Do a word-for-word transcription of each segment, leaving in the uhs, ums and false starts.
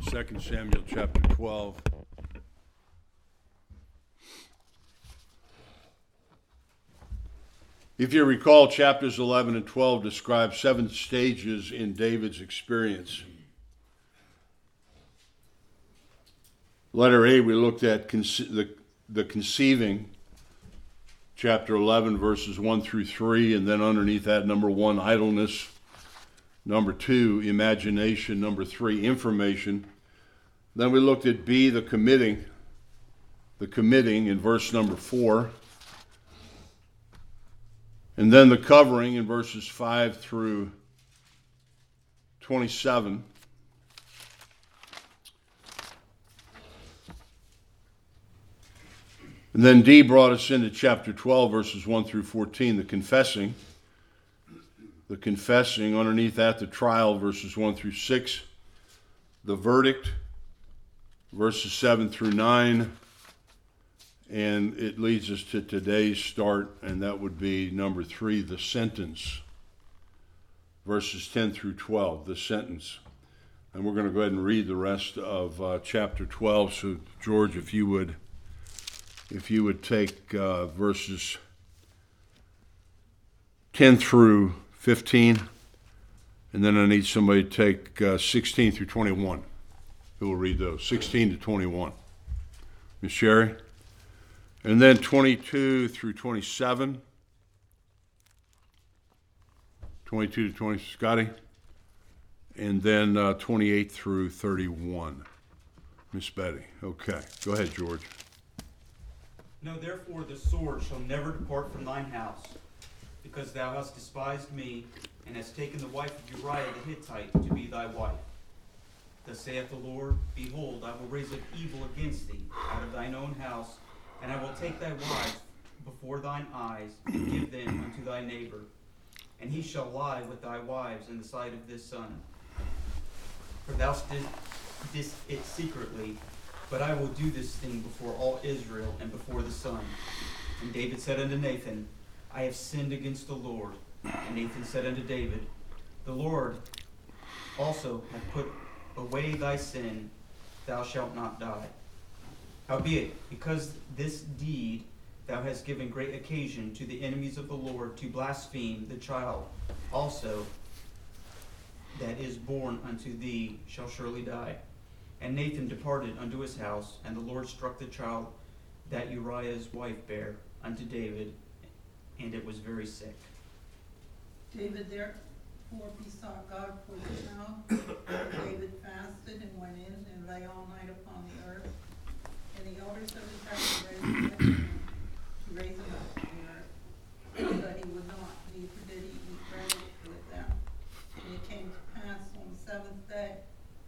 Second Samuel chapter twelve. If you recall, chapters eleven and twelve describe seven stages in David's experience. Letter A, we looked at conce- the, the conceiving, chapter eleven, verses one through three, and then underneath that, number one, idleness. Number two, imagination. Number three, information. Then we looked at B, the committing, the committing in verse number four. And then the covering in verses five through twenty-seven. And then D brought us into chapter twelve, verses one through fourteen, the confessing. The confessing, underneath that, the trial, verses one through six. The verdict, verses seven through nine. And it leads us to today's start, and that would be number three, the sentence. Verses ten through twelve, the sentence. And we're going to go ahead and read the rest of uh, chapter twelve. So, George, if you would, if you would take uh, verses ten through fifteen, and then I need somebody to take uh, sixteen through twenty-one. Who will read those? sixteen to twenty-one. Miss Sherry? And then twenty-two through twenty-seven. twenty-two to twenty, Scotty. And then uh, twenty-eight through thirty-one. Miss Betty. Okay. Go ahead, George. Know therefore the sword shall never depart from thine house, because thou hast despised me, and hast taken the wife of Uriah the Hittite to be thy wife. Thus saith the Lord, behold, I will raise up evil against thee out of thine own house, and I will take thy wives before thine eyes, and give them unto thy neighbor. And he shall lie with thy wives in the sight of this son. For thou didst this it secretly, but I will do this thing before all Israel and before the sun. And David said unto Nathan, I have sinned against the Lord. And Nathan said unto David, the Lord also hath put away thy sin, thou shalt not die. Howbeit, because this deed thou hast given great occasion to the enemies of the Lord to blaspheme, the child also that is born unto thee shall surely die. And Nathan departed unto his house, and the Lord struck the child that Uriah's wife bare unto David, and it was very sick. David therefore besought God for the child. David fasted and went in and lay all night upon the earth. And the elders of his house raised up him to raise him up from the earth. But he would not, neither did he eat bread with them. And it came to pass on the seventh day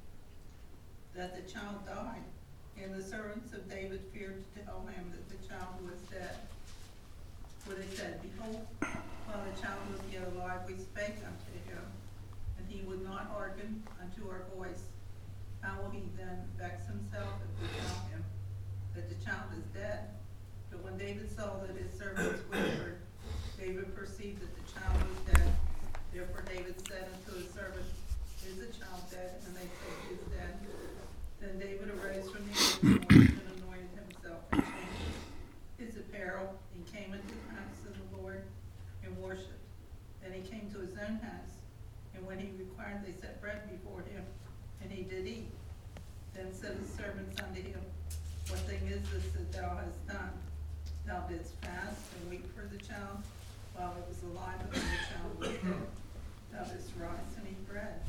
that the child died. And the servants of David feared to tell him that the child was dead. For they said, behold, while the child was yet alive, we spake unto him, and he would not hearken unto our voice. How will he then vex himself if we tell him that the child is dead? But when David saw that his servants whispered, David perceived that the child was dead. Therefore David said unto his servants, is the child dead? And they said, he is dead. Then David arose from the earth and anointed himself and changed his apparel, and came into the house of the Lord and worshipped. Then he came to his own house, and when he required, they set bread before him, and he did eat. Then said his servants unto him, what thing is this that thou hast done? Thou didst fast and weep for the child while it was alive, and when the child was dead. Thou didst rise and eat bread.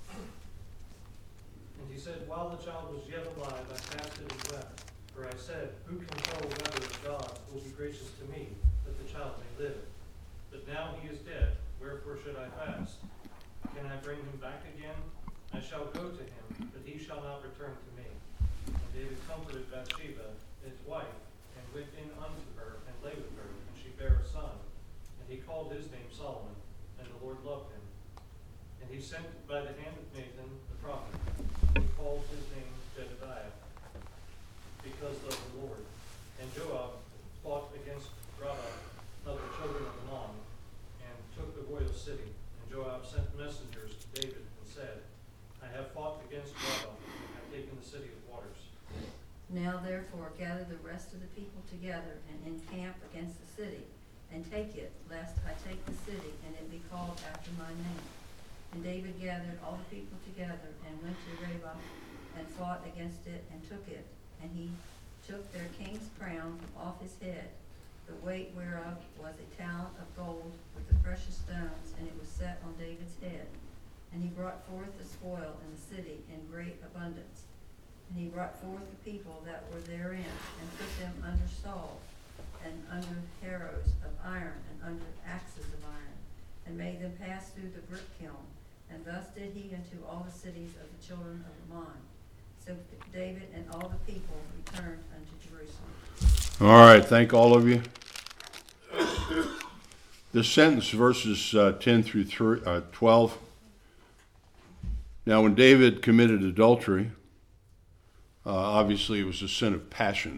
And he said, while the child was yet alive, I fasted and wept. For I said, who can tell whether God will be gracious to me, that the child may live? But now he is dead, wherefore should I fast? Can I bring him back again? I shall go to him, but he shall not return to me. And David comforted Bathsheba, his wife, and went in unto her, and lay with her, and she bare a son. And he called his name Solomon, and the Lord loved him. And he sent by the hand of Nathan the prophet, and called his name Jedediah, because of the Lord. And Joab fought against Rabbah of the children of Ammon, and took the royal city. And Joab sent messengers to David, and said, I have fought against Rabbah, and have taken Now therefore gather the rest of the people together and encamp against the city, and take it, lest I take the city, and it be called after my name. And David gathered all the people together, and went to Rabbah, and fought against it, and took it. And he took their king's crown from off his head, the weight whereof was a talent of gold with the precious stones, and it was set on David's head. And he brought forth the spoil in the city in great abundance. And he brought forth the people that were therein, and put them under saws, and under harrows of iron, and under axes of iron, and made them pass through the brick kiln. And thus did he unto all the cities of the children of Ammon. So David and all the people returned unto Jerusalem. All right, thank all of you. This sentence, verses uh, ten through three, uh, twelve. Now, when David committed adultery, uh, obviously it was a sin of passion.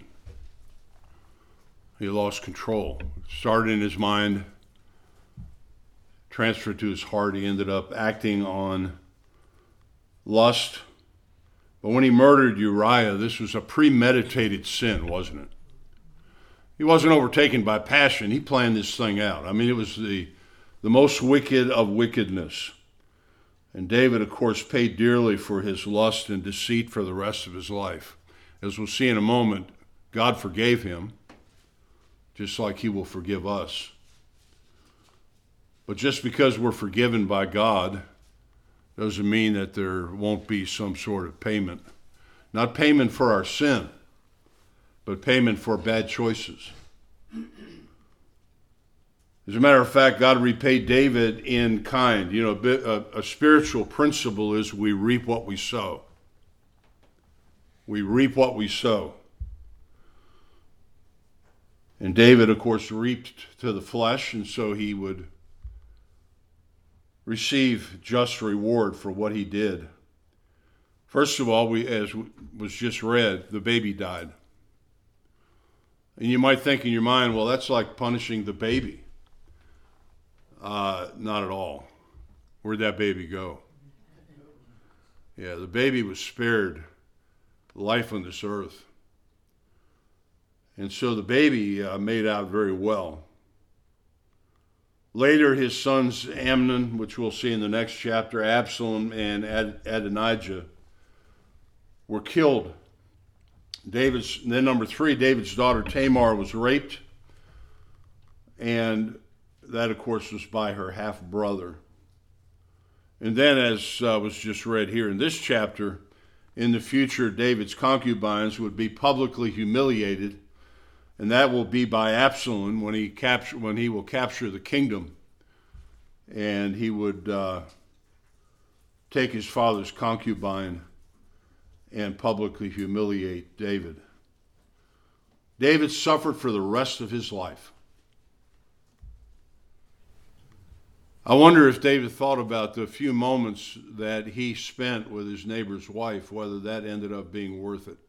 He lost control. It started in his mind, transferred to his heart. He ended up acting on lust. But when he murdered Uriah, this was a premeditated sin, wasn't it? He wasn't overtaken by passion. He planned this thing out. I mean, it was the, the most wicked of wickedness. And David, of course, paid dearly for his lust and deceit for the rest of his life. As we'll see in a moment, God forgave him, just like he will forgive us. But just because we're forgiven by God doesn't mean that there won't be some sort of payment. Not payment for our sin, but payment for bad choices. As a matter of fact, God repaid David in kind. You know, a, bit, a, a spiritual principle is we reap what we sow. We reap what we sow. And David, of course, reaped to the flesh, and so he would receive just reward for what he did. First of all, we, as was just read, the baby died. And you might think in your mind, well, that's like punishing the baby. Uh, not at all. Where'd that baby go? Yeah, the baby was spared life on this earth. And so the baby uh, made out very well. Later, his sons Amnon, which we'll see in the next chapter, Absalom and Ad- Adonijah, were killed. David's, then number three, David's daughter Tamar was raped. And that, of course, was by her half-brother. And then, as uh, was just read here in this chapter, in the future, David's concubines would be publicly humiliated, and that will be by Absalom when he capture when he will capture the kingdom, and he would uh, take his father's concubine and publicly humiliate David. David suffered for the rest of his life. I wonder if David thought about the few moments that he spent with his neighbor's wife, whether that ended up being worth it.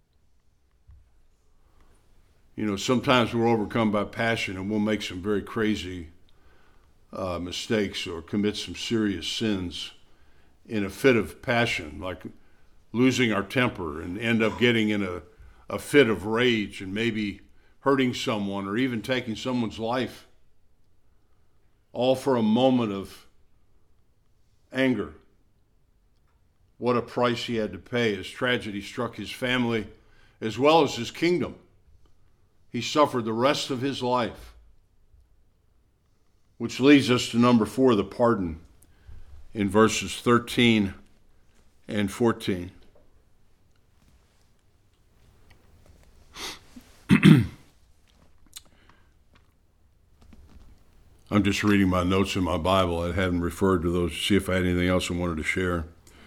You know, sometimes we're overcome by passion and we'll make some very crazy uh, mistakes or commit some serious sins in a fit of passion, like losing our temper and end up getting in a, a fit of rage and maybe hurting someone or even taking someone's life. All for a moment of anger. What a price he had to pay as tragedy struck his family as well as his kingdom. He suffered the rest of his life. Which leads us to number four, the pardon, in verses thirteen and fourteen. I'm just reading my notes in my Bible. I hadn't referred to those to see if I had anything else I wanted to share.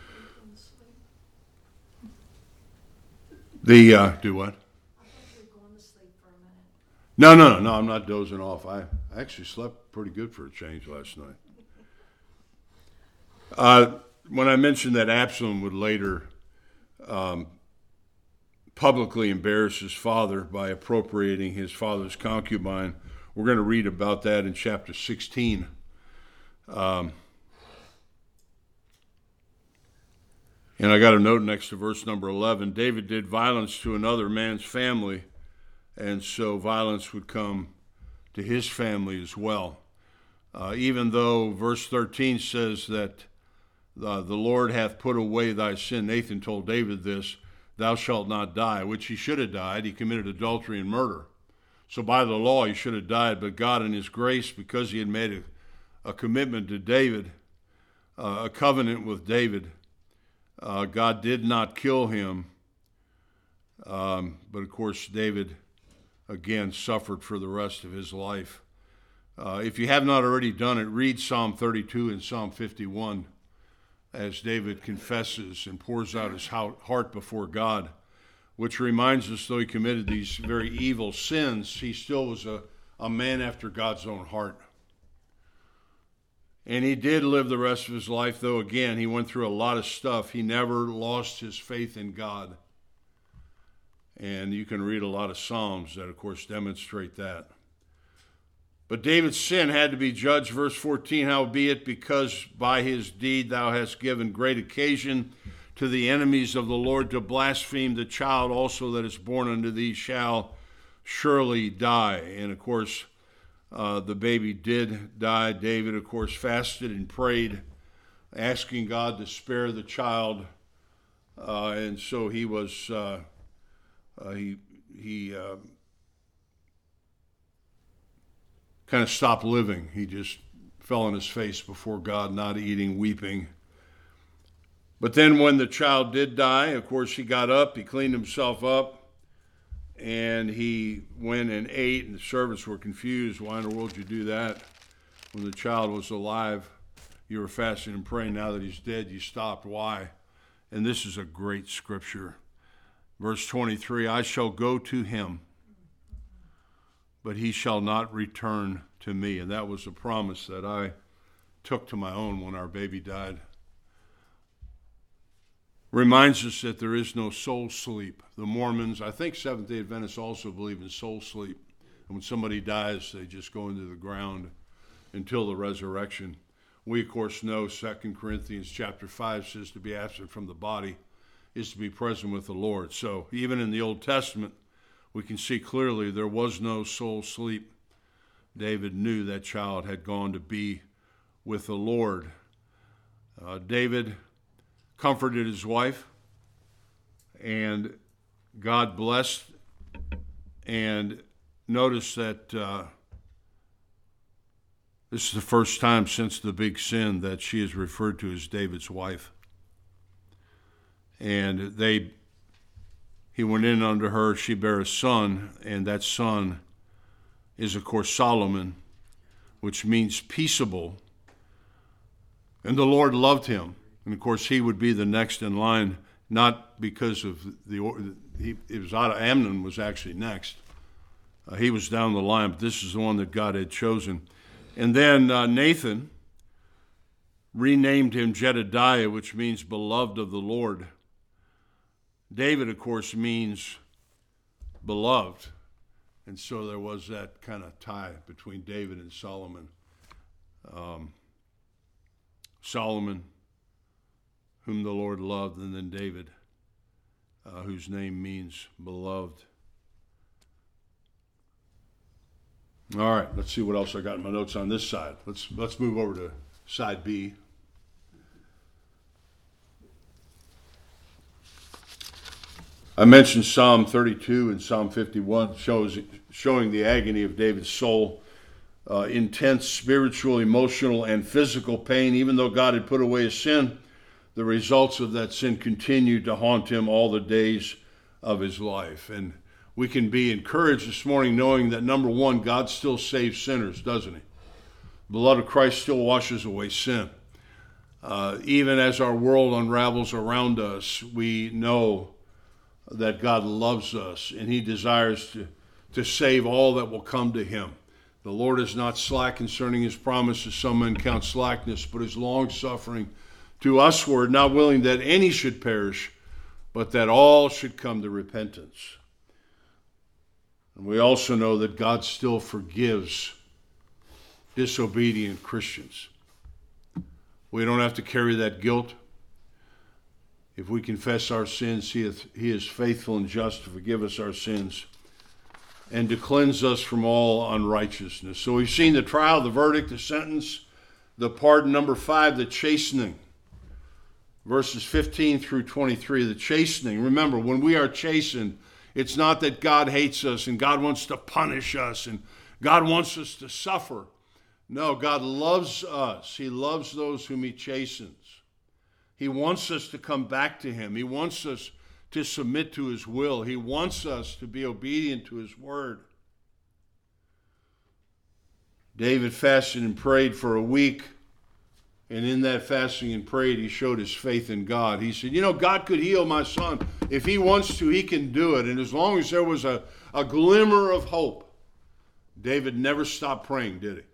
The, uh, do what? I thought you were going to sleep for a minute. No, no, no, no, I'm not dozing off. I actually slept pretty good for a change last night. Uh, when I mentioned that Absalom would later um, publicly embarrass his father by appropriating his father's concubine, we're going to read about that in chapter sixteen. Um, And I got a note next to verse number eleven. David did violence to another man's family, and so violence would come to his family as well. Uh, even though verse thirteen says that uh, the Lord hath put away thy sin. Nathan told David this, thou shalt not die, which he should have died. He committed adultery and murder. So by the law, he should have died. But God in his grace, because he had made a, a commitment to David, uh, a covenant with David, uh, God did not kill him. Um, but of course, David, again, suffered for the rest of his life. Uh, if you have not already done it, read Psalm thirty-two and Psalm fifty-one as David confesses and pours out his heart before God, which reminds us, though he committed these very evil sins, he still was a, a man after God's own heart. And he did live the rest of his life, though, again, he went through a lot of stuff. He never lost his faith in God. And you can read a lot of Psalms that, of course, demonstrate that. But David's sin had to be judged. Verse fourteen, howbeit, because by his deed thou hast given great occasion to the enemies of the Lord to blaspheme, the child also that is born unto thee shall surely die. And of course, uh, the baby did die. David, of course, fasted and prayed, asking God to spare the child. Uh, and so he was, uh, uh, he, he, uh, kind of stopped living. He just fell on his face before God, not eating, weeping. But then when the child did die, of course, he got up, he cleaned himself up, and he went and ate, and the servants were confused. Why in the world did you do that? When the child was alive, you were fasting and praying. Now that he's dead, you stopped. Why? And this is a great scripture. Verse twenty-three, I shall go to him, but he shall not return to me. And that was a promise that I took to my own when our baby died. Reminds us that there is no soul sleep. The Mormons, I think Seventh-day Adventists also believe in soul sleep. And when somebody dies, they just go into the ground until the resurrection. We, of course, know Second Corinthians chapter five says to be absent from the body is to be present with the Lord. So even in the Old Testament, we can see clearly there was no soul sleep. David knew that child had gone to be with the Lord. Uh, David comforted his wife, and God blessed. And notice that uh, this is the first time since the big sin that she is referred to as David's wife. And they He went in unto her, she bare a son, and that son is, of course, Solomon, which means peaceable. And the Lord loved him. And, of course, he would be the next in line, not because of the, he, it was out of, Amnon was actually next. Uh, he was down the line, but this is the one that God had chosen. And then uh, Nathan renamed him Jedediah, which means beloved of the Lord. David, of course, means beloved. And so there was that kind of tie between David and Solomon. Um, Solomon, whom the Lord loved, and then David, uh, whose name means beloved. All right, let's see what else I got in my notes on this side. Let's let's move over to side B. I mentioned Psalm thirty-two and Psalm fifty-one, shows, showing the agony of David's soul, uh, intense spiritual, emotional, and physical pain. Even though God had put away his sin, the results of that sin continued to haunt him all the days of his life. And we can be encouraged this morning knowing that, number one, God still saves sinners, doesn't he? The blood of Christ still washes away sin. Uh, even as our world unravels around us, we know that God loves us and he desires to, to save all that will come to him. The Lord is not slack concerning his promises, some men count slackness, but is long-suffering to usward, not willing that any should perish, but that all should come to repentance. And we also know that God still forgives disobedient Christians. We don't have to carry that guilt. If we confess our sins, he is, he is faithful and just to forgive us our sins and to cleanse us from all unrighteousness. So we've seen the trial, the verdict, the sentence, the pardon. Number five, the chastening. Verses fifteen through twenty-three, the chastening. Remember, when we are chastened, it's not that God hates us and God wants to punish us and God wants us to suffer. No, God loves us. He loves those whom he chastens. He wants us to come back to him. He wants us to submit to his will. He wants us to be obedient to his word. David fasted and prayed for a week, and in that fasting and prayed, he showed his faith in God. He said, you know, God could heal my son. If he wants to, he can do it. And as long as there was a, a glimmer of hope, David never stopped praying, did he?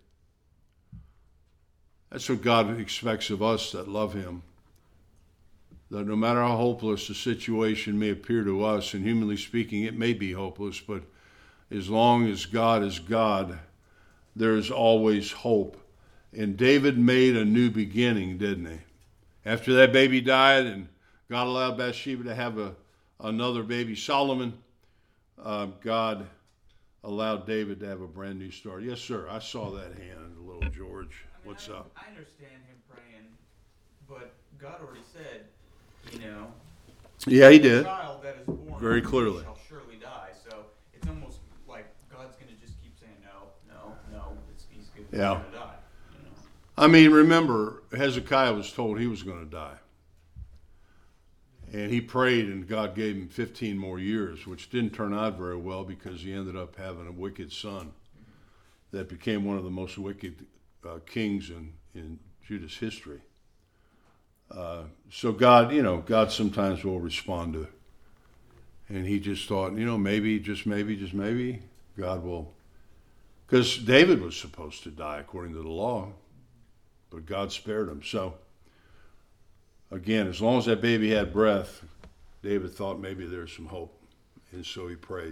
That's what God expects of us that love him. That no matter how hopeless the situation may appear to us, and humanly speaking, it may be hopeless, but as long as God is God, there is always hope. And David made a new beginning, didn't he? After that baby died and God allowed Bathsheba to have a, another baby, Solomon, uh, God allowed David to have a brand new start. Yes, sir. I saw that hand, little George. I mean, What's I, up? I understand him praying, but God already said, you know, Yeah, he the did. child that is born Very of you clearly. shall surely die. So it's almost like God's going to just keep saying, no, no, no, it's, he's going to Yeah. die. You know? I mean, remember, Hezekiah was told he was going to die. And he prayed, and God gave him fifteen more years, which didn't turn out very well because he ended up having a wicked son that became one of the most wicked uh, kings in, in Judah's history. Uh, so God, you know, God sometimes will respond to, and he just thought, you know, maybe, just maybe, just maybe, God will, because David was supposed to die according to the law, but God spared him. So, again, as long as that baby had breath, David thought maybe there's some hope, and so he prayed.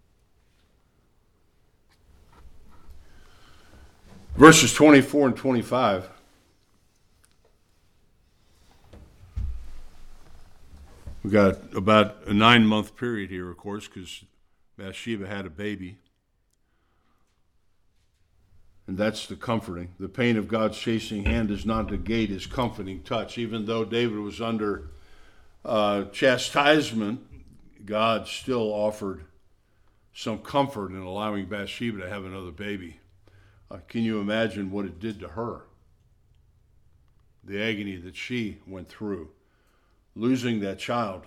Verses twenty-four and twenty-five. We got about a nine-month period here, of course, because Bathsheba had a baby. And that's the comforting. The pain of God's chastening hand does not negate his comforting touch. Even though David was under uh, chastisement, God still offered some comfort in allowing Bathsheba to have another baby. Uh, can you imagine what it did to her? The agony that she went through, losing that child.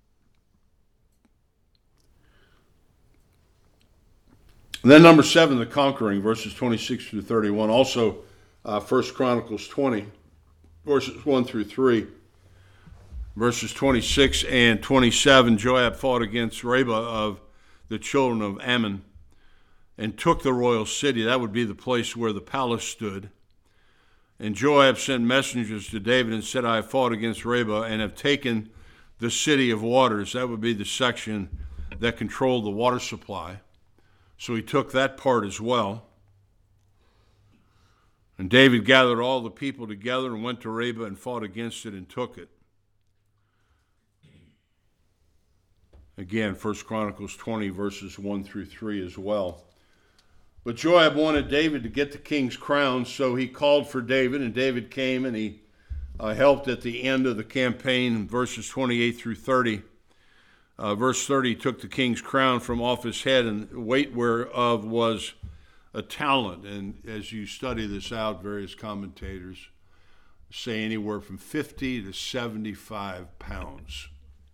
And then number seven, the conquering, verses twenty-six through thirty-one. Also, uh, First Chronicles twenty, verses one through three. Verses twenty-six and twenty-seven, Joab fought against Reba of the children of Ammon and took the royal city. That would be the place where the palace stood. And Joab sent messengers to David and said, I have fought against Reba and have taken the city of waters. That would be the section that controlled the water supply. So he took that part as well. And David gathered all the people together and went to Reba and fought against it and took it. Again, First Chronicles twenty, verses one through three as well. But Joab wanted David to get the king's crown, so he called for David, and David came and he uh, helped at the end of the campaign, verses twenty-eight through thirty. Uh, verse thirty, he took the king's crown from off his head, and the weight whereof was a talent. And as you study this out, various commentators say anywhere from fifty to seventy-five pounds.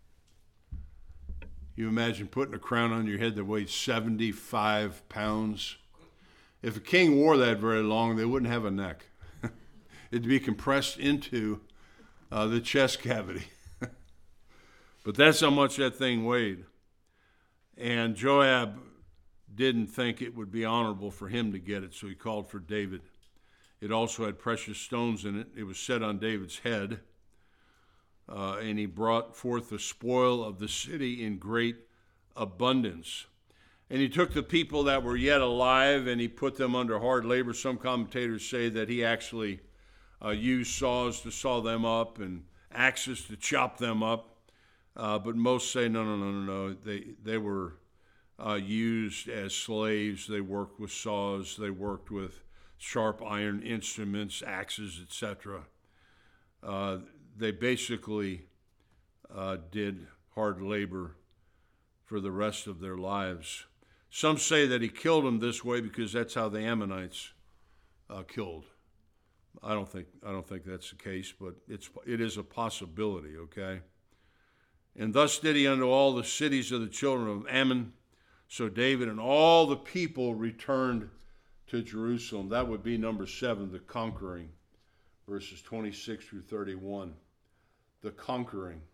You imagine putting a crown on your head that weighs seventy-five pounds? If a king wore that very long, they wouldn't have a neck. It'd be compressed into uh, the chest cavity. But that's how much that thing weighed. And Joab didn't think it would be honorable for him to get it, so he called for David. It also had precious stones in it. It was set on David's head. Uh, and he brought forth the spoil of the city in great abundance. And he took the people that were yet alive and he put them under hard labor. Some commentators say that he actually uh, used saws to saw them up and axes to chop them up. Uh, but most say, no, no, no, no, no. They, they were uh, used as slaves. They worked with saws. They worked with sharp iron instruments, axes, et cetera. Uh, they basically uh, did hard labor for the rest of their lives. Some say that he killed them this way because that's how the Ammonites uh, killed. I don't think I don't think that's the case, but it's it is a possibility. Okay. And thus did he unto all the cities of the children of Ammon. So David and all the people returned to Jerusalem. That would be number seven, the conquering, verses twenty-six through thirty-one. The conquering.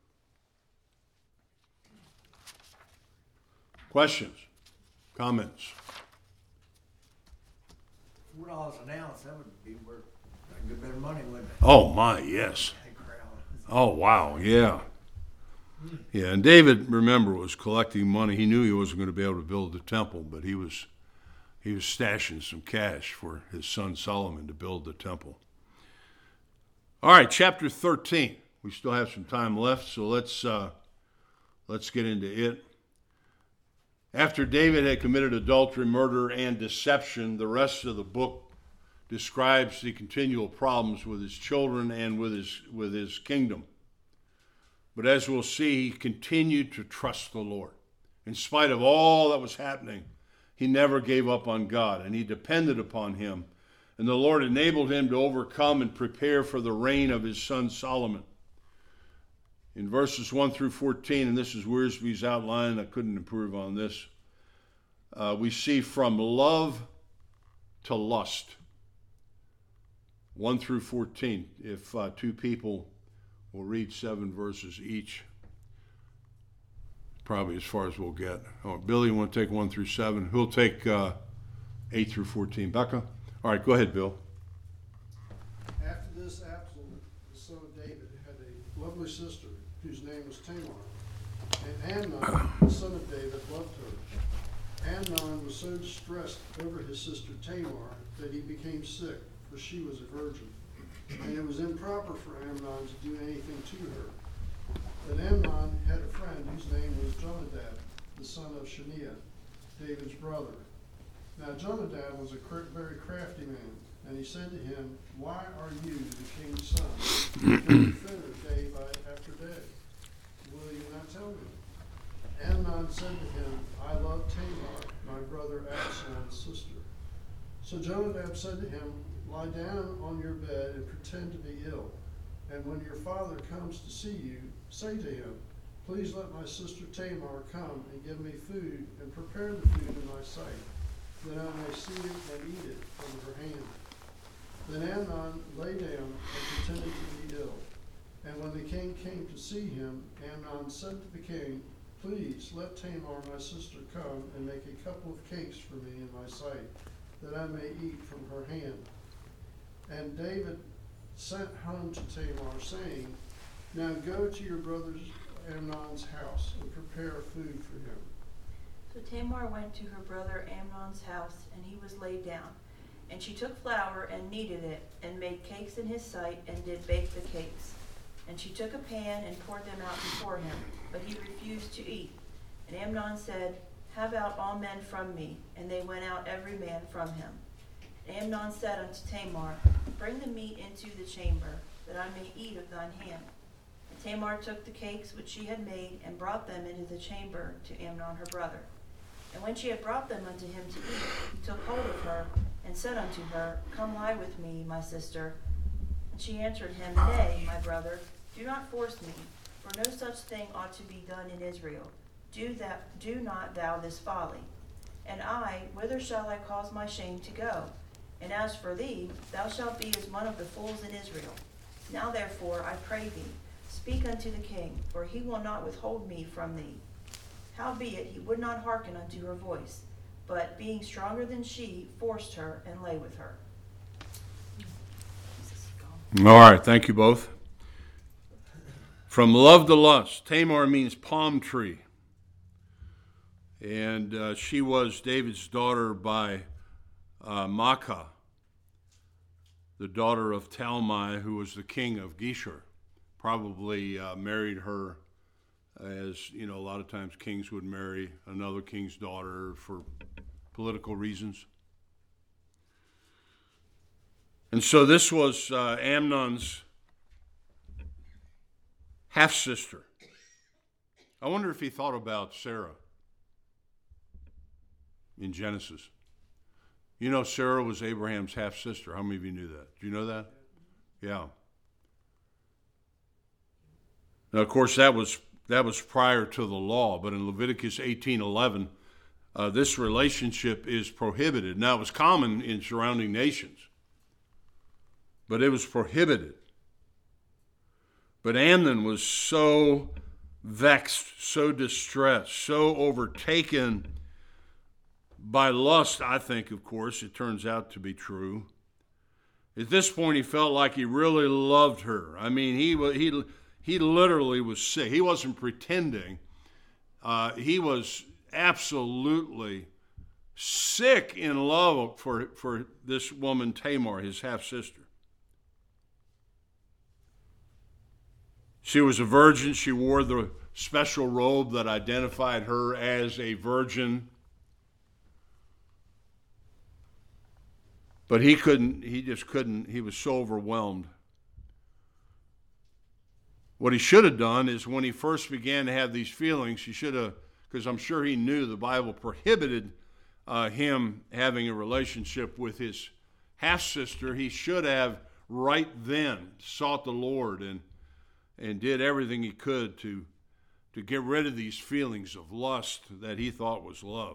Questions? Comments? Four dollars an ounce, that would be worth a good bit of money, wouldn't it? Oh my, yes. That crowd. Oh wow, yeah. Yeah, and David, remember, was collecting money. He knew he wasn't going to be able to build the temple, but he was he was stashing some cash for his son Solomon to build the temple. All right, chapter thirteen. We still have some time left, so let's uh, let's get into it. After David had committed adultery, murder, and deception, the rest of the book describes the continual problems with his children and with his with his kingdom. But as we'll see, he continued to trust the Lord. In spite of all that was happening, he never gave up on God, and he depended upon him. And the Lord enabled him to overcome and prepare for the reign of his son Solomon. In verses one through fourteen, and this is Wiersbe's outline, I couldn't improve on this, uh, we see from love to lust. one through fourteen. If uh, two people will read seven verses each, probably as far as we'll get. Oh, Billy, you want to take one through seven? Who'll take uh, eight through fourteen? Becca? All right, go ahead, Bill. After this, Absalom, the son of David, had a lovely sister whose name was Tamar. And Amnon, the son of David, loved her. Amnon was so distressed over his sister Tamar that he became sick, for she was a virgin. And it was improper for Amnon to do anything to her. But Amnon had a friend whose name was Jonadab, the son of Shaniah, David's brother. Now Jonadab was a cr- very crafty man, and he said to him, "Why are you the king's son, and defender day by after day? Will you not tell me?" Amnon said to him, "I love Tamar, my brother Absalom's sister." So Jonadab said to him, "Lie down on your bed and pretend to be ill. And when your father comes to see you, say to him, 'Please let my sister Tamar come and give me food and prepare the food in my sight, that I may see it and eat it from her hand.'" Then Amnon lay down and pretended to be ill. And when the king came to see him, Amnon said to the king, "Please let Tamar my sister come and make a couple of cakes for me in my sight, that I may eat from her hand." And David sent home to Tamar, saying, "Now go to your brother Amnon's house and prepare food for him." So Tamar went to her brother Amnon's house, and he was laid down. And she took flour and kneaded it, and made cakes in his sight, and did bake the cakes. And she took a pan and poured them out before him, but he refused to eat. And Amnon said, "Have out all men from me." And they went out every man from him. And Amnon said unto Tamar, "Bring the meat into the chamber, that I may eat of thine hand." And Tamar took the cakes which she had made, and brought them into the chamber to Amnon her brother. And when she had brought them unto him to eat, he took hold of her, and said unto her, "Come lie with me, my sister." And she answered him, "Nay, my brother, do not force me, for no such thing ought to be done in Israel. Do that, do not thou this folly. And I, whither shall I cause my shame to go? And as for thee, thou shalt be as one of the fools in Israel. Now therefore, I pray thee, speak unto the king, for he will not withhold me from thee." Howbeit he would not hearken unto her voice, but being stronger than she, forced her and lay with her. All right, thank you both. From love to lust. Tamar means palm tree. And uh, she was David's daughter by uh, Maacah, the daughter of Talmai, who was the king of Geshur. Probably uh, married her as you know, a lot of times kings would marry another king's daughter for political reasons. And so this was uh, Amnon's half-sister. I wonder if he thought about Sarah in Genesis. You know, Sarah was Abraham's half-sister. How many of you knew that? Do you know that? Yeah. Now, of course, that was that was prior to the law, but in Leviticus eighteen eleven, uh, this relationship is prohibited. Now, it was common in surrounding nations, but it was prohibited. But Amnon was so vexed, so distressed, so overtaken by lust, I think, of course, it turns out to be true. At this point, he felt like he really loved her. I mean, he he he literally was sick. He wasn't pretending. Uh, he was absolutely sick in love for, for this woman, Tamar, his half-sister. She was a virgin. She wore the special robe that identified her as a virgin. But he couldn't, he just couldn't, he was so overwhelmed. What he should have done is when he first began to have these feelings, he should have, because I'm sure he knew the Bible prohibited uh, him having a relationship with his half-sister, he should have right then sought the Lord and and did everything he could to, to get rid of these feelings of lust that he thought was love.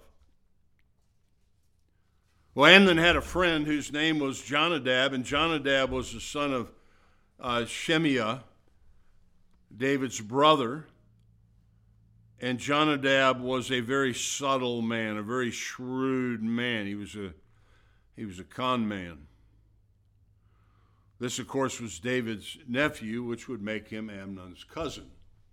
Well, Amnon had a friend whose name was Jonadab, and Jonadab was the son of uh, Shemiah, David's brother. And Jonadab was a very subtle man, a very shrewd man. He was a, he was a con man. This, of course, was David's nephew, which would make him Amnon's cousin.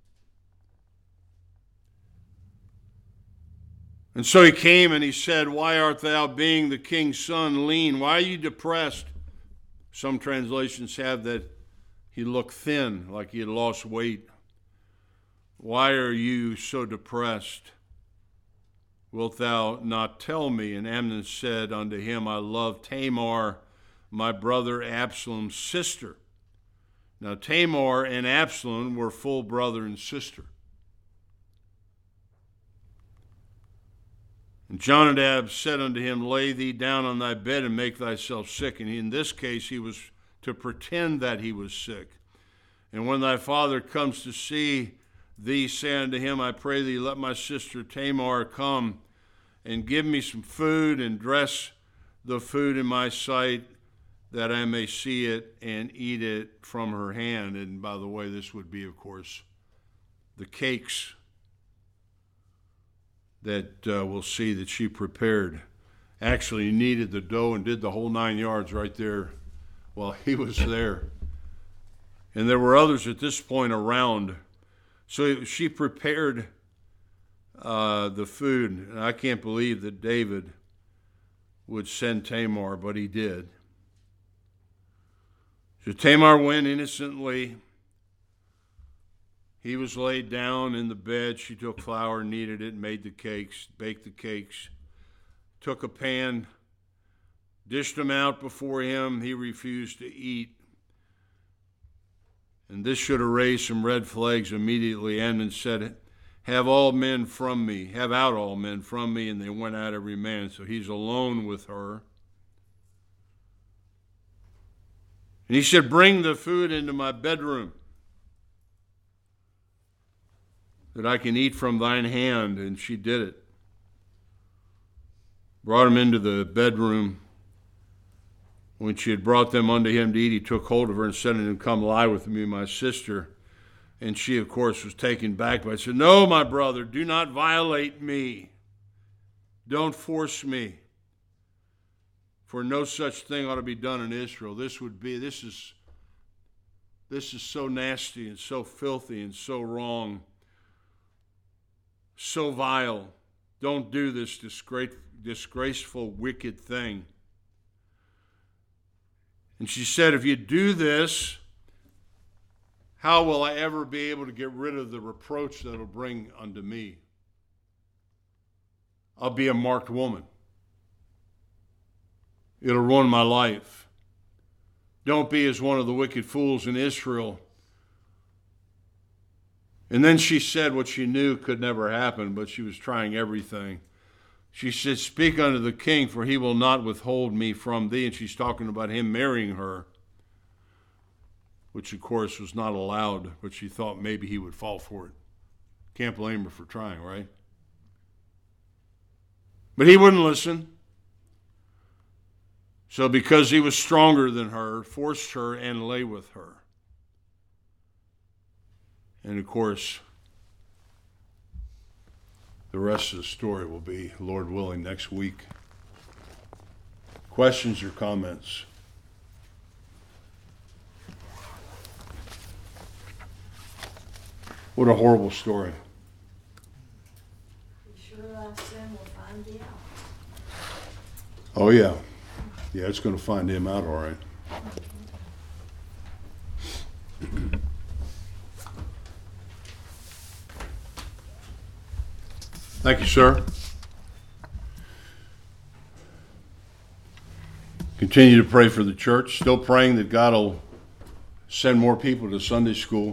And so he came and he said, "Why art thou, being the king's son, lean? Why are you depressed?" Some translations have that he looked thin, like he had lost weight. "Why are you so depressed? Wilt thou not tell me?" And Amnon said unto him, "I love Tamar, my brother Absalom's sister." Now Tamar and Absalom were full brother and sister. And Jonadab said unto him, "Lay thee down on thy bed and make thyself sick." And in this case he was to pretend that he was sick. "And when thy father comes to see thee, say unto him, I pray thee, let my sister Tamar come and give me some food and dress the food in my sight, that I may see it and eat it from her hand." And by the way, this would be, of course, the cakes that uh, we'll see that she prepared. Actually kneaded the dough and did the whole nine yards right there while he was there. And there were others at this point around. So she prepared uh, the food. And I can't believe that David would send Tamar, but he did. So Tamar went innocently. He was laid down in the bed. She took flour, kneaded it, made the cakes, baked the cakes, took a pan, dished them out before him. He refused to eat. And this should have raised some red flags immediately. Amnon said, "Have all men from me, have out all men from me." And they went out every man. So he's alone with her. And he said, "Bring the food into my bedroom, that I can eat from thine hand." And she did it. Brought him into the bedroom. When she had brought them unto him to eat, he took hold of her and said unto him, "Come lie with me, my sister." And she, of course, was taken back by it. Said, "No, my brother, do not violate me. Don't force me. For no such thing ought to be done in Israel." This would be, this is, this is so nasty and so filthy and so wrong, so vile. Don't do this disgrace, disgraceful, wicked thing. And she said, "If you do this, how will I ever be able to get rid of the reproach that it'll bring unto me? I'll be a marked woman. It'll ruin my life. Don't be as one of the wicked fools in Israel. And then she said what she knew could never happen, but she was trying everything. She said, speak unto the king, for he will not withhold me from thee. And she's talking about him marrying her, which of course was not allowed, but she thought maybe he would fall for it. Can't blame her for trying, right? But he wouldn't listen. So because he was stronger than her, forced her and lay with her. And of course, the rest of the story will be, Lord willing, next week. Questions or comments? What a horrible story. Sure thy sin will find thee out. Oh, yeah. Yeah, it's going to find him out all right. Thank you, sir. Continue to pray for the church. Still praying that God will send more people to Sunday school.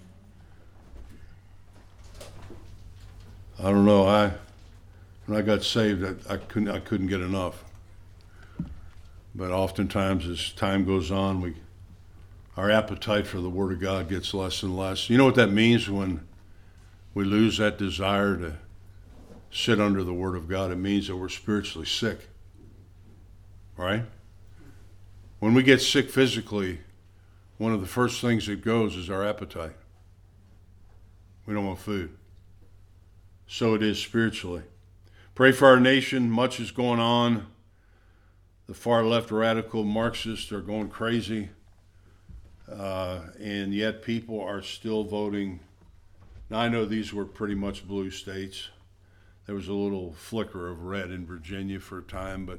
I don't know. I when I got saved, I, I couldn't I couldn't get enough. But oftentimes, as time goes on, we our appetite for the Word of God gets less and less. You know what that means when we lose that desire to sit under the Word of God? It means that we're spiritually sick, right? When we get sick physically, one of the first things that goes is our appetite. We don't want food. So it is spiritually. Pray for our nation. Much is going on. The far left radical Marxists are going crazy. Uh, and yet people are still voting. Now, I know these were pretty much blue states. There was a little flicker of red in Virginia for a time, but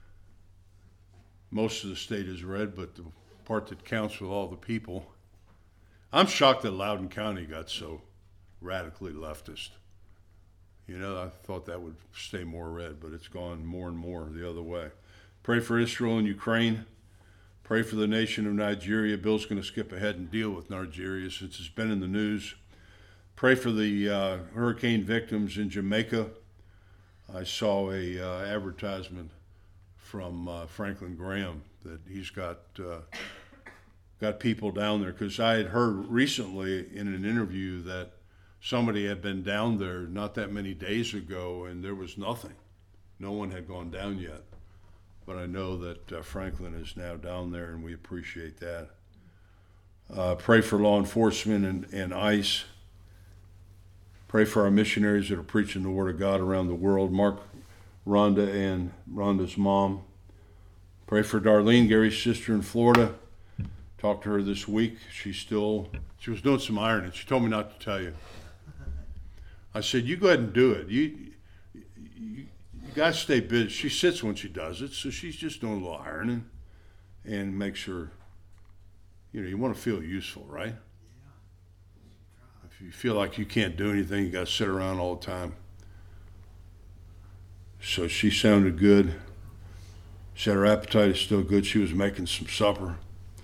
most of the state is red, but the part that counts with all the people. I'm shocked that Loudoun County got so radically leftist. You know, I thought that would stay more red, but it's gone more and more the other way. Pray for Israel and Ukraine. Pray for the nation of Nigeria. Bill's going to skip ahead and deal with Nigeria since it's been in the news. Pray for the uh, hurricane victims in Jamaica. I saw a uh, advertisement from uh, Franklin Graham that he's got uh, got people down there, because I had heard recently in an interview that somebody had been down there not that many days ago and there was nothing. No one had gone down yet. But I know that uh, Franklin is now down there, and we appreciate that. Uh, pray for law enforcement and, and ICE. Pray for our missionaries that are preaching the Word of God around the world. Mark, Rhonda, and Rhonda's mom. Pray for Darlene, Gary's sister in Florida. Talked to her this week. She's still, she was doing some ironing. She told me not to tell you. I said, you go ahead and do it. You, you, you got to stay busy. She sits when she does it, so she's just doing a little ironing and make sure, you know, you want to feel useful, right? If you feel like you can't do anything, you got to sit around all the time. So she sounded good. Said her appetite is still good. She was making some supper.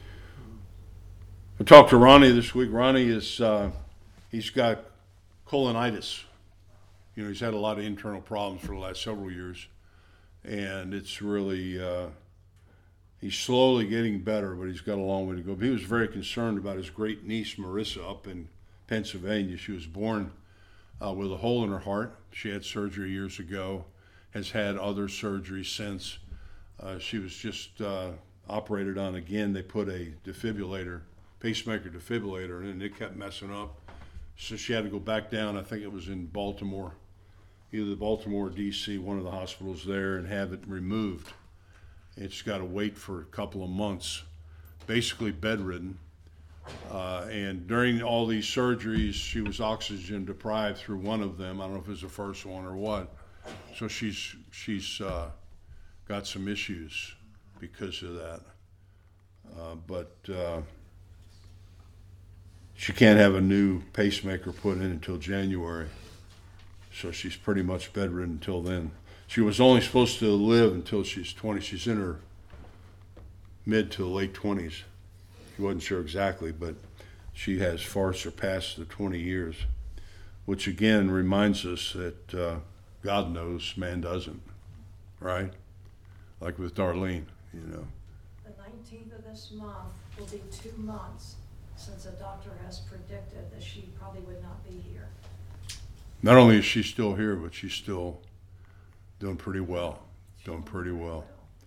I talked to Ronnie this week. Ronnie is, uh, he's got colonitis. You know, he's had a lot of internal problems for the last several years. And it's really, uh, he's slowly getting better, but he's got a long way to go. But he was very concerned about his great niece, Marissa, up in Pennsylvania. She was born uh, with a hole in her heart. She had surgery years ago, has had other surgeries since. Uh, she was just uh, operated on again. They put a defibrillator, pacemaker defibrillator, in, and it kept messing up. So she had to go back down. I think it was in Baltimore, either Baltimore or D C, one of the hospitals there, and have it removed. It's got to wait for a couple of months, basically bedridden. Uh, and during all these surgeries, she was oxygen deprived through one of them. I don't know if it was the first one or what. So she's she's uh, got some issues because of that. Uh, but uh, she can't have a new pacemaker put in until January. So she's pretty much bedridden until then. She was only supposed to live until she's twenty. She's in her mid to late twenties. He wasn't sure exactly, but she has far surpassed the twenty years, which again reminds us that uh, God knows, man doesn't, right? Like with Darlene, you know. The nineteenth of this month will be two months since a doctor has predicted that she probably would not be here. Not only is she still here, but she's still doing pretty well. Doing pretty well.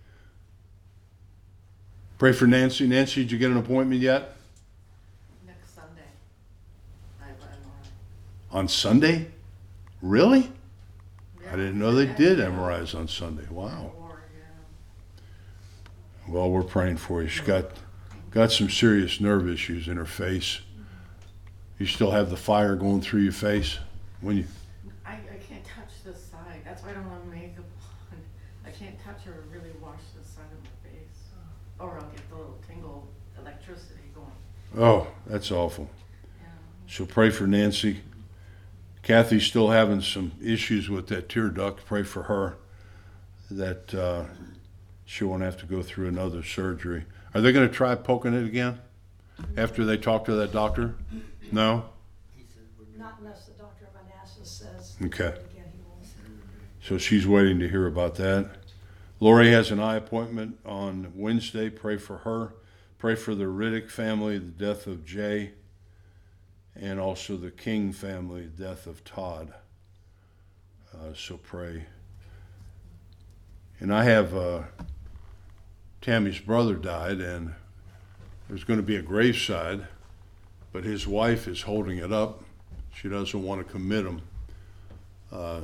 Pray for Nancy. Nancy, did you get an appointment yet? Next Sunday. I have an M R I. On Sunday? Really? I didn't know they did M R Is on Sunday. Wow. Or, yeah. Well, we're praying for you. She's got got some serious nerve issues in her face. You still have the fire going through your face when you. I, I can't touch this side. That's why I don't have makeup on. I can't touch or really wash this side of my face. Or I'll get the little tingle electricity going. Oh, that's awful. Yeah. So pray for Nancy. Kathy's still having some issues with that tear duct. Pray for her that uh, she won't have to go through another surgery. Are they going to try poking it again after they talk to that doctor? No? Not unless the doctor of Manassas says. Okay. Again, he won't. So she's waiting to hear about that. Lori has an eye appointment on Wednesday. Pray for her. Pray for the Riddick family, the death of Jay, and also the King family, the death of Todd. Uh, so pray. And I have uh, Tammy's brother died, and there's going to be a graveside, but his wife is holding it up. She doesn't want to commit him. Uh,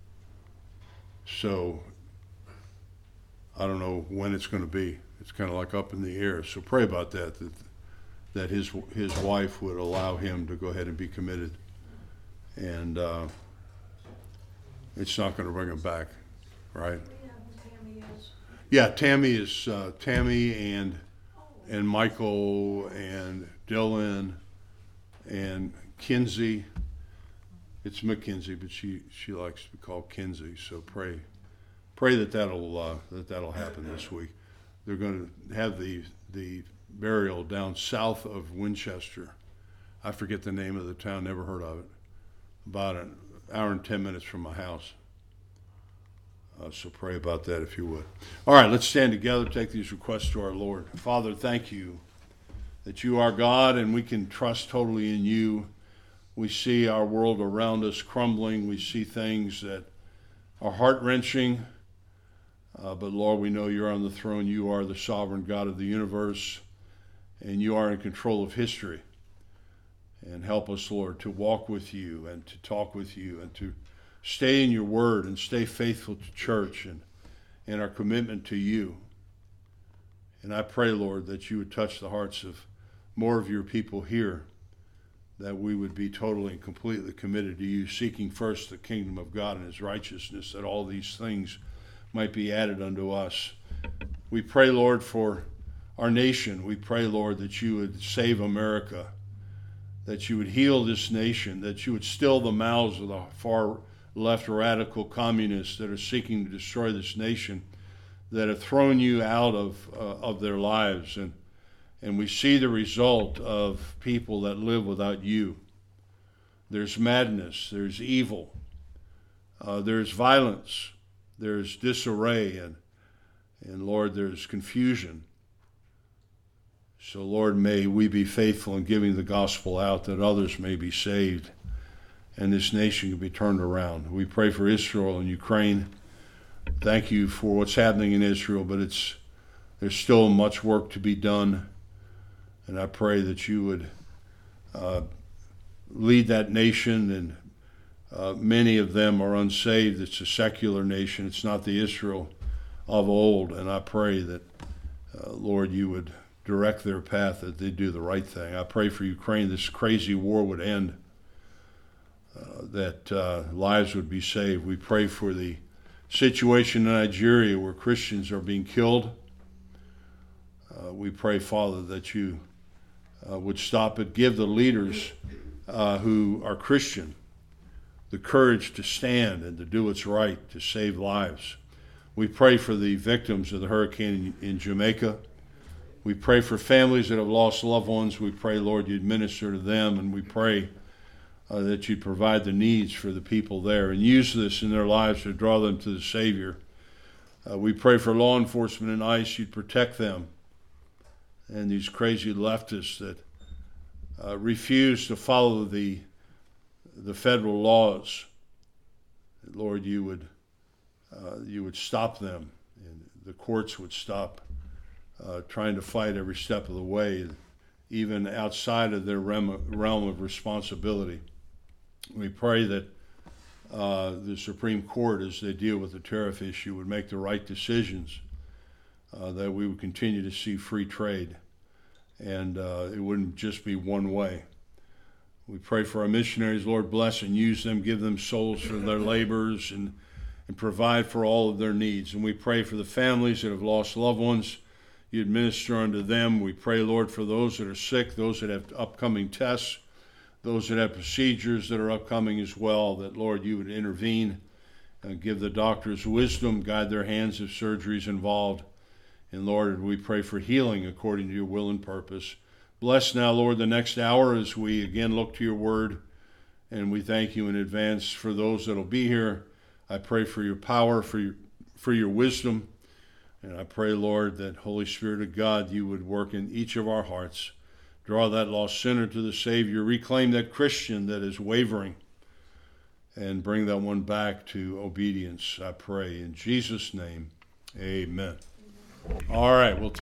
so I don't know when it's going to be. It's kind of like up in the air. So pray about that, that, that his his wife would allow him to go ahead and be committed. And uh, it's not going to bring him back, right? Yeah, who Tammy is. Yeah, Tammy is uh, Tammy and and Michael and Dylan and Kinsey. It's Mackenzie, but she, she likes to be called Kinsey. So pray, pray that that'll uh, that that'll happen this week. They're going to have the the burial down south of Winchester. I forget the name of the town. Never heard of it. About an hour and ten minutes from my house. Uh, so pray about that if you would. All right, let's stand together, take these requests to our Lord. Father, thank you that you are God and we can trust totally in you. We see our world around us crumbling. We see things that are heart-wrenching. Uh, but Lord, we know you're on the throne. You are the sovereign God of the universe, and you are in control of history. And help us, Lord, to walk with you and to talk with you and to stay in your word and stay faithful to church and, and our commitment to you. And I pray, Lord, that you would touch the hearts of more of your people here, that we would be totally and completely committed to you, seeking first the kingdom of God and his righteousness, that all these things might be added unto us. We pray, Lord, for our nation. We pray, Lord, that you would save America, that you would heal this nation, that you would still the mouths of the far left radical communists that are seeking to destroy this nation, that have thrown you out of uh, of their lives. And and we see the result of people that live without you. There's madness, there's evil, uh, there's violence, there's disarray, and and Lord, there's confusion. So Lord, may we be faithful in giving the gospel out, that others may be saved and this nation can be turned around. We pray for Israel and Ukraine. Thank you for what's happening in Israel, but it's there's still much work to be done. And I pray that you would uh, lead that nation, and uh, many of them are unsaved. It's a secular nation. It's not the Israel of old. And I pray that, uh, Lord, you would direct their path, that they do the right thing. I pray for Ukraine, this crazy war would end, uh, that uh, lives would be saved. We pray for the situation in Nigeria where Christians are being killed. Uh, we pray, Father, that you uh, would stop it. Give the leaders uh, who are Christian the courage to stand and to do what's right to save lives. We pray for the victims of the hurricane in, in Jamaica. We pray for families that have lost loved ones. We pray, Lord, you'd minister to them, and we pray uh, that you'd provide the needs for the people there and use this in their lives to draw them to the Savior. Uh, we pray for law enforcement and ICE, you'd protect them and these crazy leftists that uh, refuse to follow the the federal laws. Lord, you would uh, you would stop them, and the courts would stop uh, trying to fight every step of the way, even outside of their realm, realm of responsibility. We pray that uh, the Supreme Court, as they deal with the tariff issue, would make the right decisions, uh, that we would continue to see free trade, and uh, it wouldn't just be one way. We pray for our missionaries. Lord, bless and use them, give them souls for their labors, and, and provide for all of their needs. And we pray for the families that have lost loved ones. You administer unto them. We pray, Lord, for those that are sick, those that have upcoming tests, those that have procedures that are upcoming as well, that, Lord, you would intervene and give the doctors wisdom, guide their hands if surgery is involved. And, Lord, we pray for healing according to your will and purpose. Bless now, Lord, the next hour as we again look to your word, and we thank you in advance for those that will be here. I pray for your power, for your, for your wisdom, and I pray, Lord, that Holy Spirit of God, you would work in each of our hearts. Draw that lost sinner to the Savior. Reclaim that Christian that is wavering, and bring that one back to obedience, I pray. In Jesus' name, amen. All right, we'll